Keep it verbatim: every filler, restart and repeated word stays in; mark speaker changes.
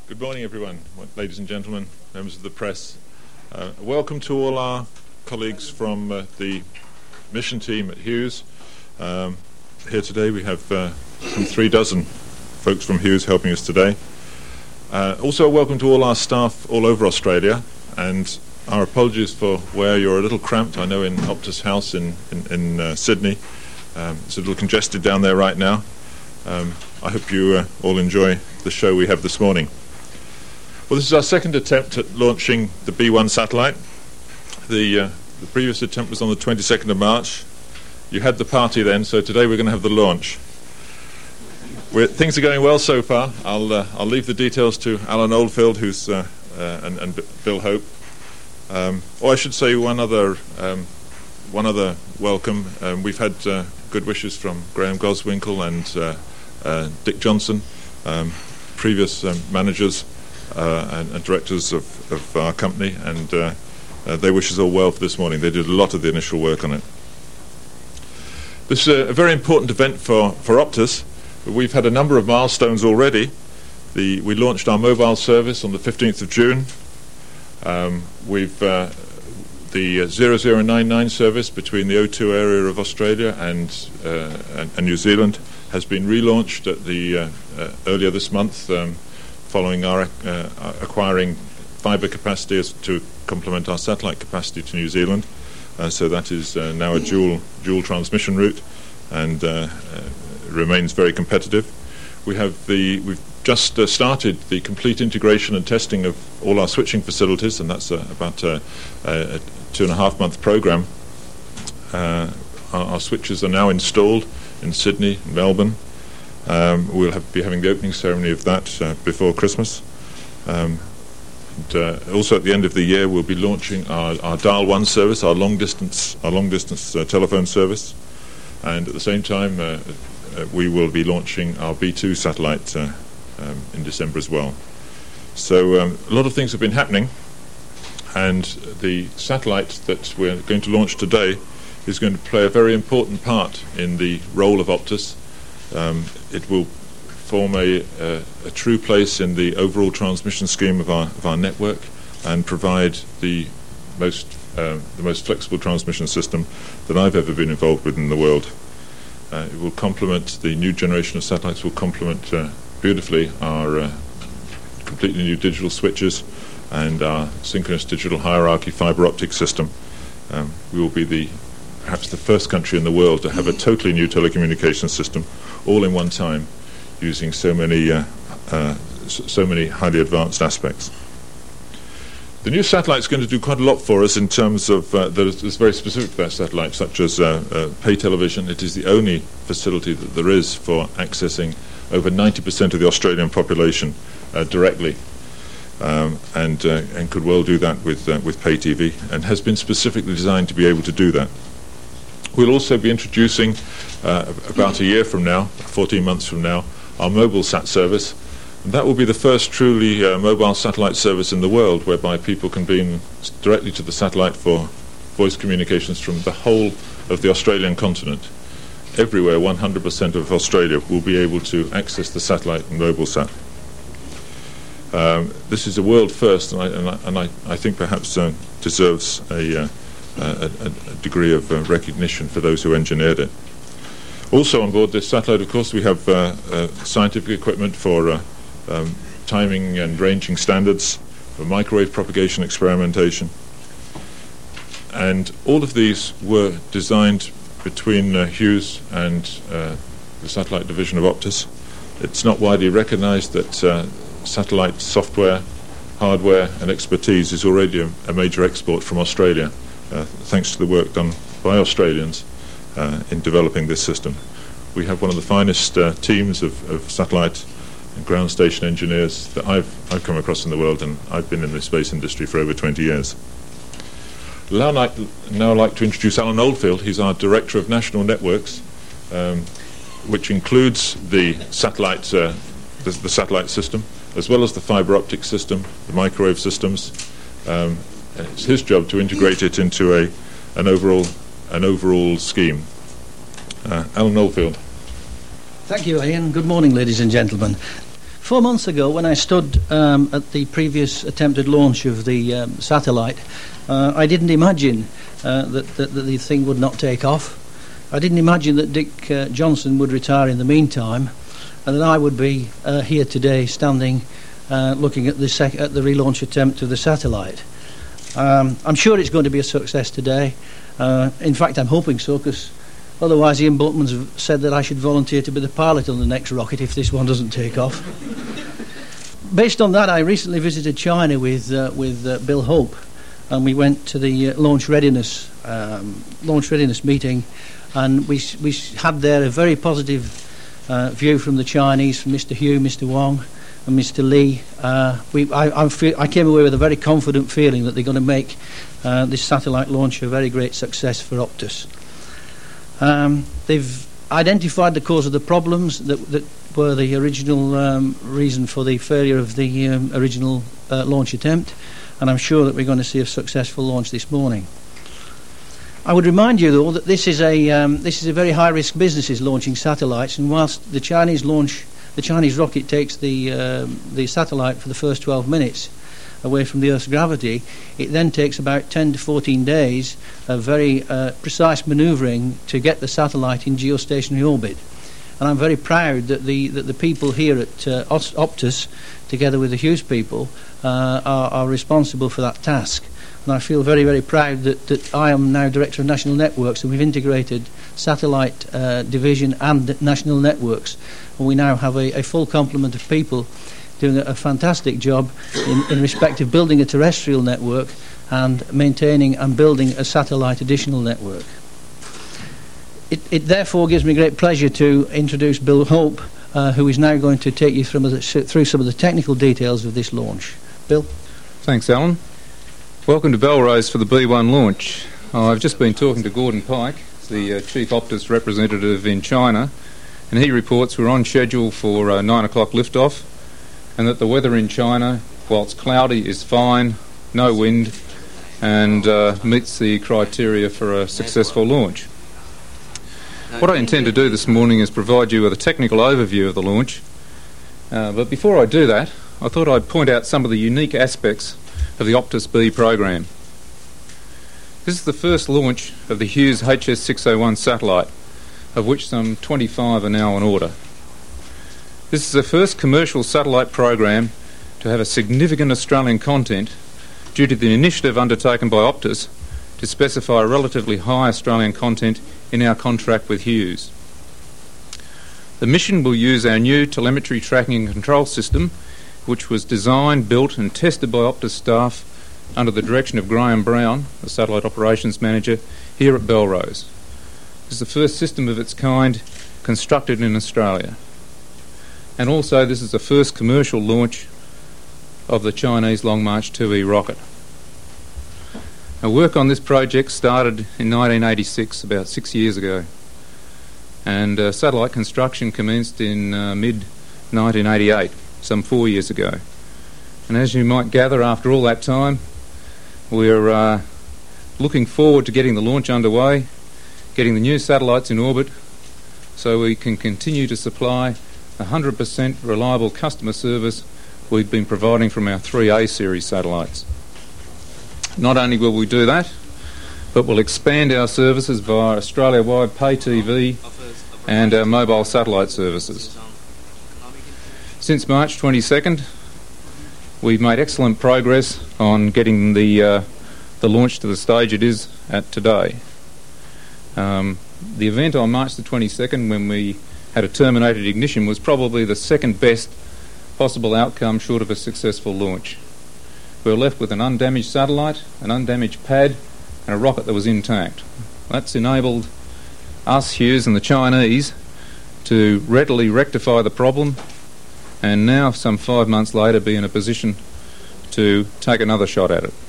Speaker 1: Good morning, everyone, ladies and gentlemen, members of the press. Uh, welcome to all our colleagues from uh, the mission team at Hughes. Um, here today we have uh, some three dozen folks from Hughes helping us today. Uh, also, welcome to all our staff all over Australia, and our apologies for where you're a little cramped. I know in Optus House in, in, in uh, Sydney, um, it's a little congested down there right now. Um, I hope you uh, all enjoy the show we have this morning. Well, this is our second attempt at launching the B one satellite. The, uh, the previous attempt was on the twenty-second of March. You had the party then, so today we're going to have the launch. We're, things are going well so far. I'll, uh, I'll leave the details to Alan Oldfield who's, uh, uh, and, and B- Bill Hope. Um, or I should say one other, um, one other welcome. Um, we've had uh, good wishes from Graham Goswinkle and uh, uh, Dick Johnson, um, previous um, managers Uh, and, and directors of, of our company, and uh, uh, they wish us all well for this morning. They did a lot of the initial work on it. This is a, a very important event for, for Optus. We've had a number of milestones already. The, we launched our mobile service on the fifteenth of June. Um, we've uh, the uh, zero zero nine nine service between the O two area of Australia and, uh, and, and New Zealand has been relaunched at the uh, uh, earlier this month. Um, following our uh, acquiring fibre capacity as to complement our satellite capacity to New Zealand. Uh, so that is uh, now a dual dual transmission route, and uh, uh, remains very competitive. We have the we've just uh, started the complete integration and testing of all our switching facilities, and that's uh, about uh, a two and a half month program. Uh, our, our switches are now installed in Sydney, Melbourne. Um, we'll have, be having the opening ceremony of that uh, before Christmas. Um, and, uh, also, at the end of the year, we'll be launching our, our Dial One service, our long distance, our long distance uh, telephone service, and at the same time, uh, uh, we will be launching our B two satellite uh, um, in December as well. So, um, a lot of things have been happening, and the satellite that we're going to launch today is going to play a very important part in the role of Optus. Um, it will form a, uh, a true place in the overall transmission scheme of our of our network, and provide the most uh, the most flexible transmission system that I've ever been involved with in the world. Uh, it will complement the new generation of satellites. Will complement uh, beautifully our uh, completely new digital switches and our synchronous digital hierarchy fibre optic system. Um, we will be the perhaps the first country in the world to have a totally new telecommunications system, all in one time, using so many uh, uh, so many highly advanced aspects. The new satellite is going to do quite a lot for us in terms of uh, that is very specific to that satellite, such as uh, uh, pay television. It is the only facility that there is for accessing over ninety percent of the Australian population uh, directly, um, and uh, and could well do that with uh, with pay T V, and has been specifically designed to be able to do that. We'll also be introducing, uh, about a year from now, fourteen months from now, our mobile sat service. And that will be the first truly uh, mobile satellite service in the world, whereby people can beam directly to the satellite for voice communications from the whole of the Australian continent. Everywhere, one hundred percent of Australia will be able to access the satellite and mobile sat. Um, this is a world first, and I, and I, and I, I think perhaps uh, deserves a... Uh, Uh, a, a degree of uh, recognition for those who engineered it. Also on board this satellite, of course, we have uh, uh, scientific equipment for uh, um, timing and ranging standards, for microwave propagation experimentation. And all of these were designed between uh, Hughes and uh, the satellite division of Optus. It's not widely recognized that uh, satellite software, hardware and expertise is already a, a major export from Australia. Uh, thanks to the work done by Australians uh, in developing this system. We have one of the finest uh, teams of, of satellite and ground station engineers that I've, I've come across in the world, and I've been in the space industry for over twenty years. I'd now, now like to introduce Alan Oldfield. He's our Director of National Networks, um, which includes the satellite, uh, the, the satellite system, as well as the fibre optic system, the microwave systems. Um, It's his job to integrate it into a an overall an overall scheme. Uh, Alan Oldfield.
Speaker 2: Thank you, Ian. Good morning, ladies and gentlemen. Four months ago, when I stood um, at the previous attempted launch of the um, satellite, uh, I didn't imagine uh, that, that, that the thing would not take off. I didn't imagine that Dick uh, Johnson would retire in the meantime, and that I would be uh, here today standing uh, looking at the, sec- at the relaunch attempt of the satellite. Um, I'm sure it's going to be a success today. Uh, in fact, I'm hoping so, because otherwise Ian Bultman's said that I should volunteer to be the pilot on the next rocket if this one doesn't take off. Based on that, I recently visited China with uh, with uh, Bill Hope, and we went to the uh, launch readiness um, launch readiness meeting, and we we had there a very positive uh, view from the Chinese, from Mister Hu, Mister Wong, and Mister Lee. Uh, we I I, feel, I came away with a very confident feeling that they're going to make uh, this satellite launch a very great success for Optus. Um, they've identified the cause of the problems that, that were the original um, reason for the failure of the um, original uh, launch attempt, and I'm sure that we're going to see a successful launch this morning. I would remind you, though, that this is a um, this is a very high-risk business, is launching satellites, and whilst the Chinese launch, the Chinese rocket takes the uh, the satellite for the first twelve minutes away from the Earth's gravity, it then takes about ten to fourteen days of very uh, precise manoeuvring to get the satellite in geostationary orbit. And I'm very proud that the that the people here at uh, Optus, together with the Hughes people, uh, are, are responsible for that task. And I feel very, very proud that, that I am now Director of National Networks, and we've integrated Satellite uh, Division and National Networks. And we now have a, a full complement of people doing a, a fantastic job in, in respect of building a terrestrial network and maintaining and building a satellite additional network. It, it therefore gives me great pleasure to introduce Bill Hope, uh, who is now going to take you through, the, through some of the technical details of this launch. Bill?
Speaker 3: Thanks, Alan. Welcome to Belrose for the B one launch. Uh, I've just been talking to Gordon Pike, the uh, Chief Optus representative in China, and he reports we're on schedule for uh, nine o'clock liftoff, and that the weather in China, whilst cloudy, is fine, no wind, and uh, meets the criteria for a successful launch. What I intend to do this morning is provide you with a technical overview of the launch, uh, but before I do that, I thought I'd point out some of the unique aspects of the Optus B program. This is the first launch of the Hughes H S six oh one satellite, of which some twenty-five are now on order. This is the first commercial satellite program to have a significant Australian content due to the initiative undertaken by Optus to specify relatively high Australian content in our contract with Hughes. The mission will use our new telemetry tracking and control system, which was designed, built and tested by Optus staff under the direction of Graham Brown, the Satellite Operations Manager, here at Belrose. This is the first system of its kind constructed in Australia. And also this is the first commercial launch of the Chinese Long March two E rocket. Now, work on this project started in nineteen eighty-six, about six years ago, and uh, satellite construction commenced in uh, mid nineteen eighty-eight, some four years ago. And as you might gather, after all that time, we're uh, looking forward to getting the launch underway, getting the new satellites in orbit, so we can continue to supply one hundred percent reliable customer service we've been providing from our three A series satellites. Not only will we do that, but we'll expand our services via Australia-wide pay T V and our mobile satellite services. Since March twenty-second, we've made excellent progress on getting the uh, the launch to the stage it is at today. Um, the event on March the twenty-second, when we had a terminated ignition, was probably the second best possible outcome short of a successful launch. We were left with an undamaged satellite, an undamaged pad, and a rocket that was intact. That's enabled us, Hughes, and the Chinese to readily rectify the problem, and now, some five months later, be in a position to take another shot at it.